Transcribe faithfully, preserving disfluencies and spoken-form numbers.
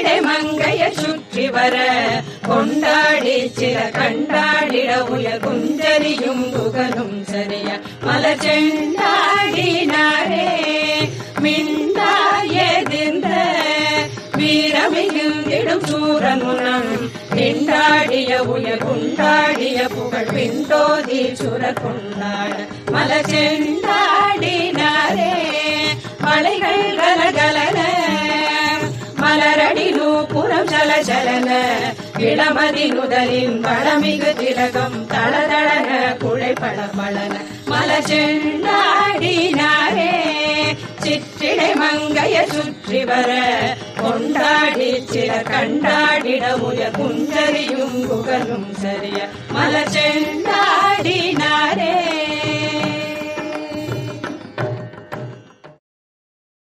சிற்றிடை மங்கைய சுற்றி வர கொண்டாடி சில கண்டாடிட உயர் குஞ்சரியும் புகழும் சரிய மலர் செண்டாடினாரே மிண்டாயதிர்ந்த வீரமிகுந்திடும் சூரமுனம் பிண்டாடிய உயர் குண்டாடிய புகழ் பிண்டோதி சுர கொண்டாட மலர் செண்டாடினாரே மலைகள் கலகலன மலரடி நூப்புறம் சல சலன இளமதி நுதலின் பழமிகு திலகம் தளதளன குழை பளபளன மலர் செண்டாடினாரே சிற்றிடை மங்கைய சுற்றி வர கொண்டாடி சில கண்டாடிட உயர் குஞ்சரியும் புகழும் சரிய மலர் செண்டாடினாரே.